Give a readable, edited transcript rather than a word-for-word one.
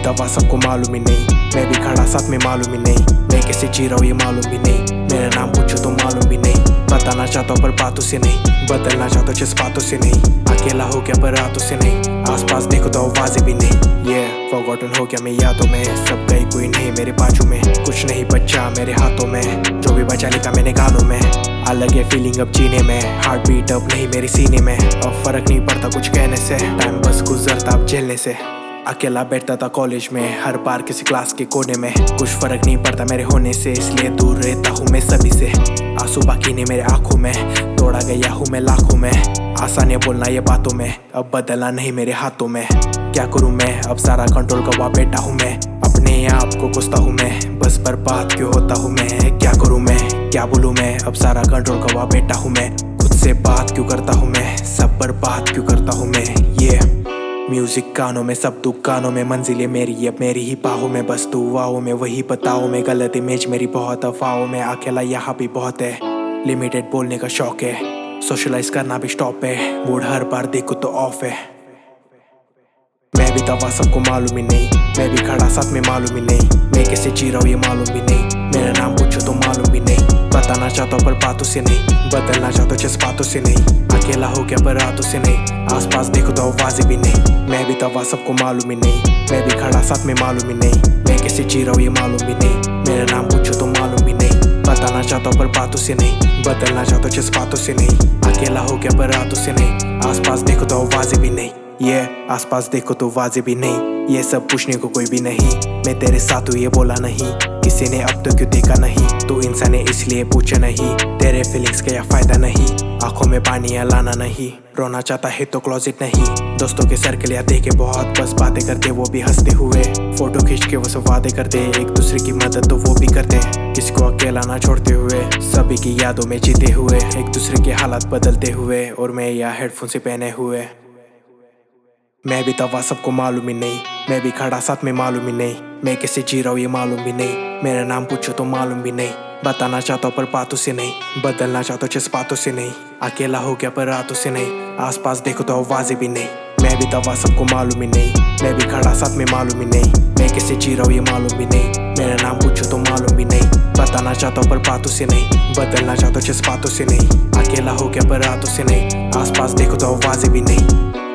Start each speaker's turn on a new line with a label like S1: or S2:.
S1: दवा सबको मालूम ही नहीं, मैं भी खड़ा साथ में मालूम ही नहीं, मैं कैसे जी रहा हूँ ये मालूम भी नहीं, मेरा नाम पूछो तो मालूम भी नहीं, बताना चाहता हूँ पर बातों से नहीं, बदलना चाहता हूँ जज्बातों से नहीं, अकेला हो गया पर रातों से नहीं, आसपास देखो तो आवाज़ें भी नहीं, फॉरगॉटन हो गया मैं यादों में, सब गई कोई नहीं मेरे बाजू में, कुछ नहीं बचा मेरे हाथों में, जो भी बचा लिखा मैंने गानों में, अलग है फीलिंग अब जीने में, हार्ट बीट अब नहीं मेरे सीने में, अब फर्क नहीं पड़ता कुछ कहने से, टाइम बस गुजरता अब झेलने से, अकेला बैठता था कॉलेज में, हर बार किसी क्लास के कोने में, कुछ फर्क नहीं पड़ता मेरे होने से, इसलिए दूर रहता हूँ मैं सभी से, आंसू बाकी नहीं मेरे आंखों में, तोड़ा गया हूँ मैं लाखों में, आसान है बोलना ये बातों में, अब बदलना नहीं मेरे हाथों में, क्या करूँ मैं अब सारा कंट्रोल गवा बैठा हूँ मैं, अपने आप को कोसता हूँ मैं, बस बर्बाद क्यों होता हूँ मैं, क्या करूँ मैं क्या बोलूँ मैं, अब सारा कंट्रोल गवा बैठा हूँ मैं, खुद से बात क्यों करता हूँ मैं, सब बर्बाद क्यों करता हूँ मैं, म्यूजिक कानों में सब दुख कानों में, मंजिलें मेरी अब मेरी ही बाहों में, बस दुआओं में वही बताओ में, गलत इमेज मेरी बहुत अफवाहों में, अकेला यहाँ भी बहुत है, लिमिटेड बोलने का शौक है, सोशलाइज करना भी स्टॉप है, मूड हर बार देखो तो ऑफ है, मैं भी दवा सबको मालूम ही नहीं, मैं भी खड़ा साथ में मालूम ही नहीं, मैं कैसे जी रहा हूँ ये मालूम भी नहीं, मेरा नाम पूछो तो मालूम भी नहीं, बताना चाहता हूँ पर बातों से नहीं, बदलना चाहता हूँ जज्बातों से नहीं, अकेला हो गया पर रातों से नहीं, आसपास देखो तो आवाज़ें भी नहीं, मैं भी दवा सबको मालूम ही नहीं, मैं भी खड़ा साथ में मालूम ही नहीं, मैं कैसे जी रहा हूँ ये मालूम भी नहीं, मेरा नाम पूछो तो मालूम भी नहीं, बताना चाहता हूँ पर बातों से नहीं, बदलना चाहता हूँ जज्बातों से नहीं, अकेला हो गया पर रातों से नहीं, आसपास देखो तो आवाज़ें भी नहीं, आसपास देखो तो आवाज़ें भी नहीं, ये सब पूछने को कोई भी नहीं, मैं तेरे साथ हूँ ये बोला नहीं, किसी ने अब तो क्यों देखा नहीं, तू इंसान है इसलिए पूछे नहीं, तेरे फीलिंग्स का या फायदा नहीं, आंखों में पानी या लाना नहीं, रोना चाहता है तो क्लोजेट नहीं, दोस्तों के सर्कल या देखे बहुत, बस बातें करते वो भी हंसते हुए, फोटो खींच के वो सब वादे करते, एक दूसरे की मदद तो वो भी करते, किसी को अकेला ना छोड़ते हुए, सभी की यादों में जीते हुए, एक दूसरे के हालात बदलते हुए, और मैं या हेडफोन से पहने हुए, मैं भी दवा सबको मालूम ही नहीं, मैं भी खड़ा साथ में मालूम ही नहीं, मैं कैसे जी रहा हूँ ये मालूम भी नहीं, मेरा नाम पूछो तो मालूम भी नहीं, बताना चाहता हूँ पर बातों से नहीं, बदलना चाहता हूँ जज्बातों से नहीं, अकेला हो गया पर रातों से नहीं, आसपास देखो तो आवाज़ें भी नहीं, मैं भी दवा सबको मालूम ही नहीं, मैं भी खड़ा साथ में मालूम ही नहीं, मैं कैसे जी रहा हूँ ये मालूम भी नहीं, मेरा नाम पूछो तो मालूम भी नहीं, बताना चाहता हूँ पर बातों से नहीं, बदलना चाहता हूँ जज्बातों से नहीं, अकेला हो गया पर रातों से नहीं, आसपास देखो तो आवाज़ें भी नहीं।